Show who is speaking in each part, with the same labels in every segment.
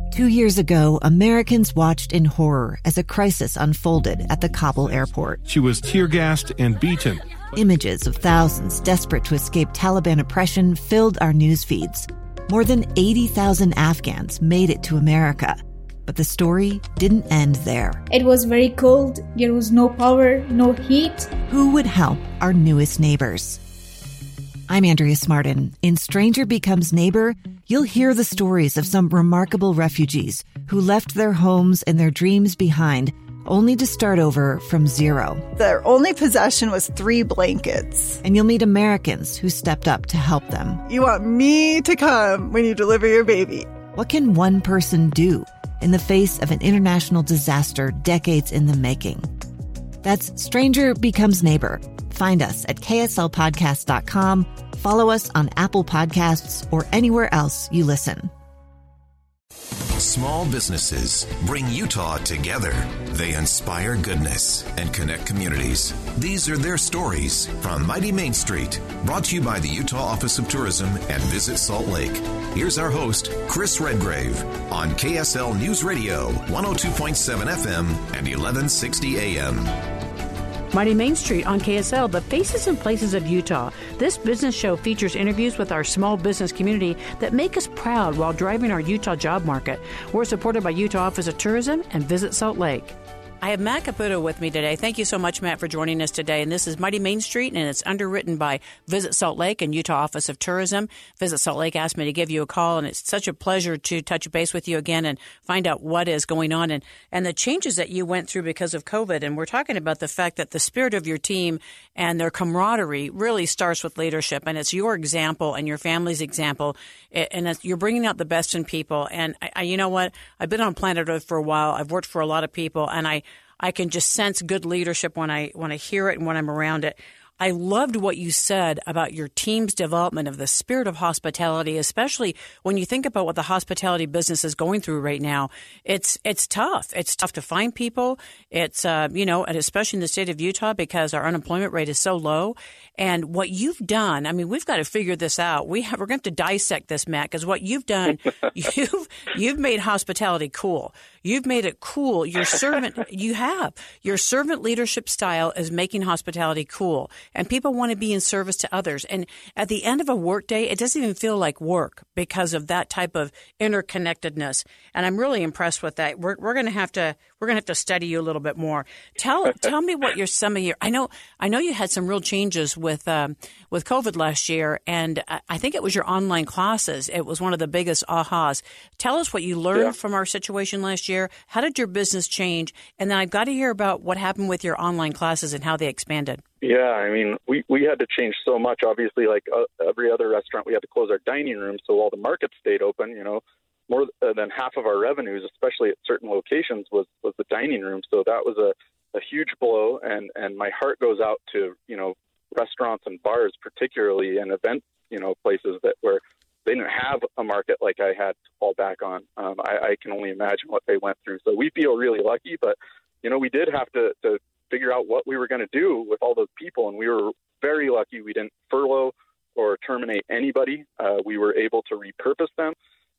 Speaker 1: 2 years ago, Americans watched in horror as a crisis unfolded at the Kabul airport.
Speaker 2: She was tear-gassed and beaten.
Speaker 1: Images of thousands desperate to escape Taliban oppression filled our news feeds. More than 80,000 Afghans made it to America. But the story didn't end there.
Speaker 3: It was very cold. There was no power, no heat.
Speaker 1: Who would help our newest neighbors? I'm Andrea Smartin. In Stranger Becomes Neighbor, you'll hear the stories of some remarkable refugees who left their homes and their dreams behind, only to start over from zero.
Speaker 4: Their only possession was 3 blankets.
Speaker 1: And you'll meet Americans who stepped up to help them.
Speaker 4: You want me to come when you deliver your baby.
Speaker 1: What can one person do in the face of an international disaster decades in the making? That's Stranger Becomes Neighbor. Find us at kslpodcast.com. Follow us on Apple Podcasts or anywhere else you listen.
Speaker 5: Small businesses bring Utah together. They inspire goodness and connect communities. These are their stories from Mighty Main Street, brought to you by the Utah Office of Tourism and Visit Salt Lake. Here's our host, Chris Redgrave, on KSL News Radio, 102.7 FM and 1160 AM.
Speaker 6: Mighty Main Street on KSL, the faces and places of Utah. This business show features interviews with our small business community that make us proud while driving our Utah job market. We're supported by Utah Office of Tourism and Visit Salt Lake. I have Matt Caputo with me today. Thank you so much, Matt, for joining us today. And this is Mighty Main Street, and it's underwritten by Visit Salt Lake and Utah Office of Tourism. Visit Salt Lake asked me to give you a call, and it's such a pleasure to touch base with you again and find out what is going on and the changes that you went through because of COVID. And we're talking about the fact that the spirit of your team and their camaraderie really starts with leadership, and it's your example and your family's example, and you're bringing out the best in people. And I you know what? I've been on planet Earth for a while. I've worked for a lot of people, and I can just sense good leadership when I hear it and when I'm around it. I loved what you said about your team's development of the spirit of hospitality, especially when you think about what the hospitality business is going through right now. It's tough. It's tough to find people. It's, and especially in the state of Utah because our unemployment rate is so low. And what you've done, I mean, we've got to figure this out. We're going to have to dissect this, Matt, because what you've done, you've made hospitality cool. You've made it cool. Your servant leadership style is making hospitality cool. And people want to be in service to others. And at the end of a work day, it doesn't even feel like work because of that type of interconnectedness. And I'm really impressed with that. We're going to have to study you a little bit more. Tell me what some of your. I know you had some real changes with COVID last year, and I think it was your online classes. It was one of the biggest ahas. Tell us what you learned from our situation last year. How did your business change? And then I've got to hear about what happened with your online classes and how they expanded.
Speaker 7: Yeah, I mean, we had to change so much. Obviously, like every other restaurant, we had to close our dining room so all the markets stayed open. You know, more than half of our revenues, especially at certain locations, was the dining room. So that was a huge blow. And my heart goes out to, restaurants and bars, particularly, and event, places where they didn't have a market like I had to fall back on. I can only imagine what they went through. So we feel really lucky, but, we did have to figure out what we were going to do with all those people. And we were very lucky. We didn't furlough or terminate anybody. We were able to repurpose them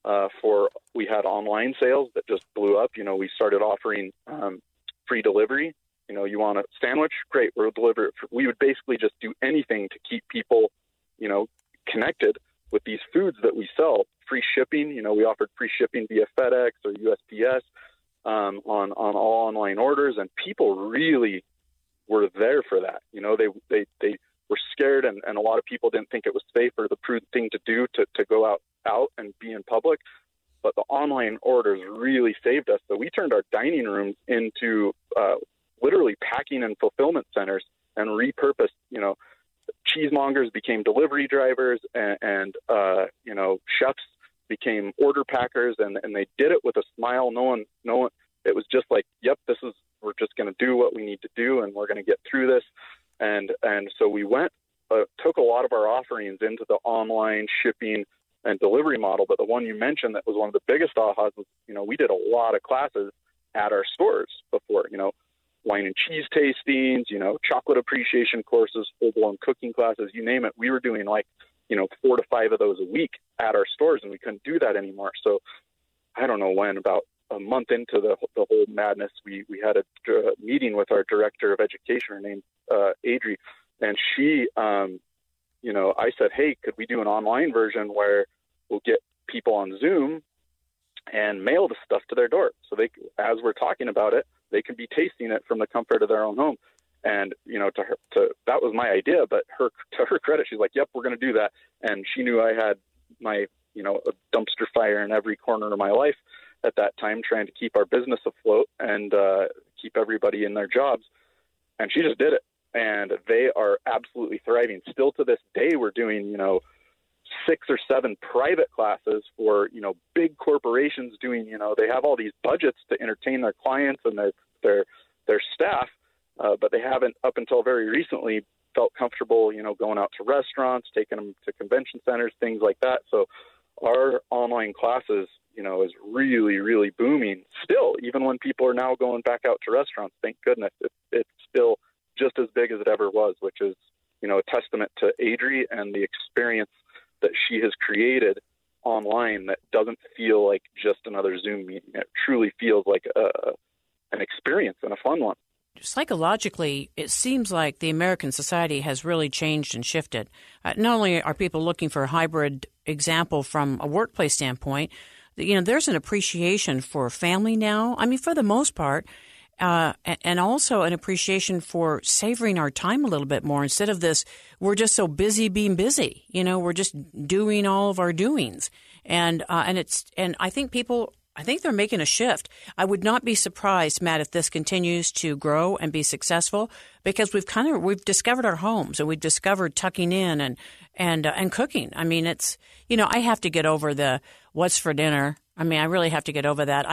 Speaker 7: we had online sales that just blew up. We started offering free delivery. You want a sandwich? Great, we'll deliver it. We would basically just do anything to keep people, connected with these foods that we sell. Free shipping. We offered free shipping via FedEx or USPS. On all online orders, and people really were there for that. They were scared, and a lot of people didn't think it was safe or the prudent thing to do to go out and be in public. But the online orders really saved us. So we turned our dining rooms into literally packing and fulfillment centers and repurposed. Cheesemongers became delivery drivers, and chefs became order packers, and they did it with a smile. No one, it was just like, yep, we're just going to do what we need to do, and we're going to get through this. And so we took a lot of our offerings into the online shipping and delivery model. But the one you mentioned that was one of the biggest ahas was, we did a lot of classes at our stores before, wine and cheese tastings, chocolate appreciation courses, full-blown cooking classes, you name it. We were doing 4 to 5 of those a week at our stores, and we couldn't do that anymore. So I don't know when, about a month into the whole madness, we had a meeting with our director of education, her name's Adri, and she, I said, hey, could we do an online version where we'll get people on Zoom and mail the stuff to their door, so they, as we're talking about it, they can be tasting it from the comfort of their own home. And that was my idea, but to her credit, she's like, yep, we're going to do that. And she knew I had my a dumpster fire in every corner of my life at that time, trying to keep our business afloat and keep everybody in their jobs. And she just did it, and they are absolutely thriving. Still to this day, we're doing 6 or 7 private classes for big corporations doing they have all these budgets to entertain their clients and their staff, but they haven't up until very recently felt comfortable going out to restaurants, taking them to convention centers, things like that. So our online classes is really, really booming still, even when people are now going back out to restaurants. Thank goodness it's still just as big as it ever was, which is a testament to Adri and the experience that she has created online that doesn't feel like just another Zoom meeting. It truly feels like an experience and a fun one.
Speaker 6: Psychologically, it seems like the American society has really changed and shifted. Not only are people looking for a hybrid example from a workplace standpoint, there's an appreciation for family now. I mean, for the most part, and also an appreciation for savoring our time a little bit more instead of this, we're just so busy being busy. We're just doing all of our doings. And I think they're making a shift. I would not be surprised, Matt, if this continues to grow and be successful, because we've discovered our homes and we've discovered tucking in and cooking. I mean, it's, I have to get over the what's for dinner. I mean, I really have to get over that.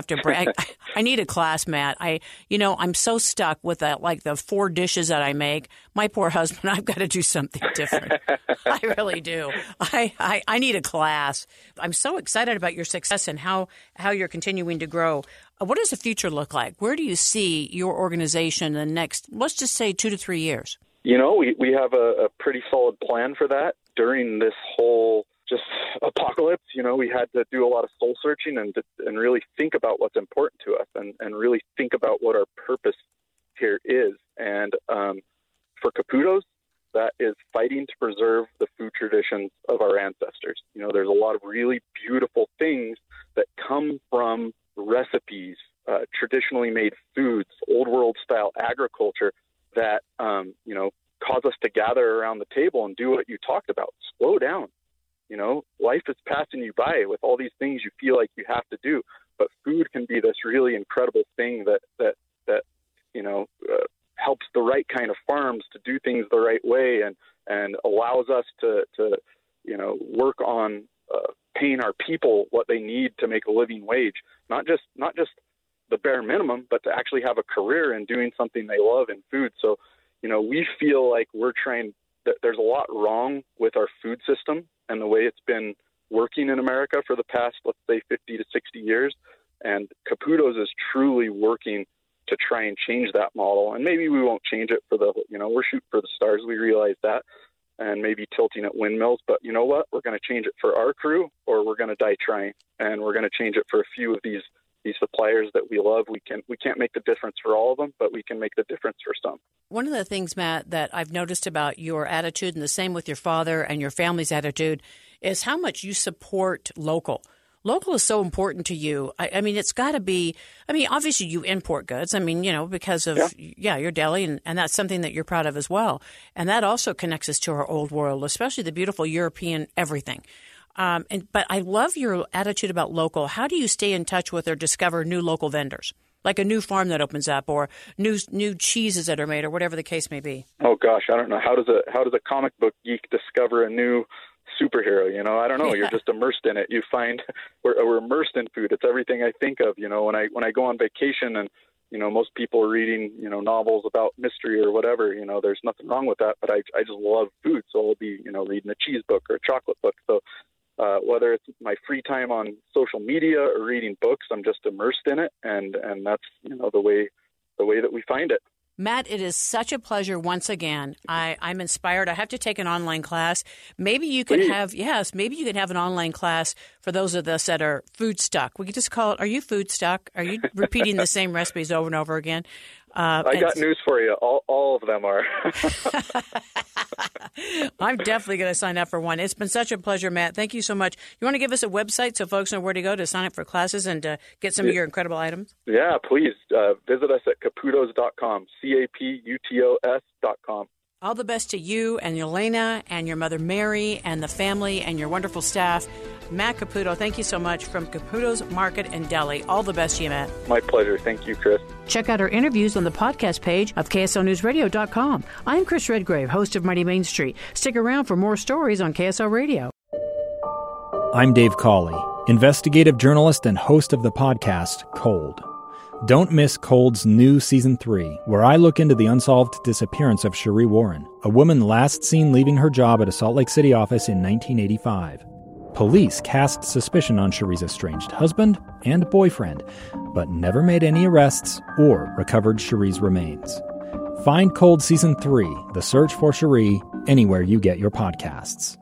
Speaker 6: I need a class, Matt. I'm so stuck with that, like the 4 dishes that I make. My poor husband, I've got to do something different. I really do. I need a class. I'm so excited about your success and how you're continuing to grow. What does the future look like? Where do you see your organization in the next, let's just say 2 to 3 years?
Speaker 7: We have a pretty solid plan for that. During this whole just apocalypse, we had to do a lot of soul searching and really think about what's important to us and really think about what our purpose here is. And for Caputo's, that is fighting to preserve the food traditions of our ancestors. There's a lot of really beautiful things that come from recipes, traditionally made foods, old world style agriculture that, cause us to gather around the table and do what you talked about. Slow down. Life is passing you by with all these things you feel like you have to do, but food can be this really incredible thing that helps the right kind of farms to do things the right way and allows us to work on paying our people what they need to make a living wage, not just the bare minimum, but to actually have a career in doing something they love in food. So, we feel like that there's a lot wrong with our food system and the way it's been working in America for the past, let's say, 50 to 60 years. And Caputo's is truly working to try and change that model. And maybe we won't change it we're shooting for the stars. We realize that, and maybe tilting at windmills. But you know what? We're going to change it for our crew, or we're going to die trying. And we're going to change it for a few of these suppliers that we love. We can't make the difference for all of them, but we can make the difference for some.
Speaker 6: One of the things, Matt, that I've noticed about your attitude, and the same with your father and your family's attitude, is how much you support local. Local is so important to you. I mean, it's got to be, obviously you import goods. Because of, your deli, and that's something that you're proud of as well. And that also connects us to our old world, especially the beautiful European everything. But I love your attitude about local. How do you stay in touch with or discover new local vendors, like a new farm that opens up, or new cheeses that are made, or whatever the case may be?
Speaker 7: Oh gosh, I don't know. How does a comic book geek discover a new superhero? I don't know. Yeah. You're just immersed in it. You find we're immersed in food. It's everything I think of. When I go on vacation and most people are reading novels about mystery or whatever. There's nothing wrong with that. But I just love food, so I'll be reading a cheese book or a chocolate book. So. Whether it's my free time on social media or reading books, I'm just immersed in it, and that's the way that we find it.
Speaker 6: Matt, it is such a pleasure once again. I'm inspired. I have to take an online class. Maybe you could have an online class for those of us that are food stuck. We could just call it, are you food stuck? Are you repeating the same recipes over and over again?
Speaker 7: I got news for you. All of them are.
Speaker 6: I'm definitely going to sign up for one. It's been such a pleasure, Matt. Thank you so much. You want to give us a website so folks know where to go to sign up for classes and get some of your incredible items?
Speaker 7: Yeah, please. Visit us at caputos.com, CAPUTOS.com.
Speaker 6: All the best to you and Yelena and your mother Mary and the family and your wonderful staff. Matt Caputo, thank you so much from Caputo's Market in Delhi. All the best to you, Matt.
Speaker 7: My pleasure. Thank you, Chris.
Speaker 6: Check out our interviews on the podcast page of KSLNewsRadio.com. I'm Chris Redgrave, host of Mighty Main Street. Stick around for more stories on KSL Radio.
Speaker 8: I'm Dave Cawley, investigative journalist and host of the podcast Cold. Don't miss Cold's new Season 3, where I look into the unsolved disappearance of Cherie Warren, a woman last seen leaving her job at a Salt Lake City office in 1985. Police cast suspicion on Cherie's estranged husband and boyfriend, but never made any arrests or recovered Cherie's remains. Find Cold Season 3, The Search for Cherie, anywhere you get your podcasts.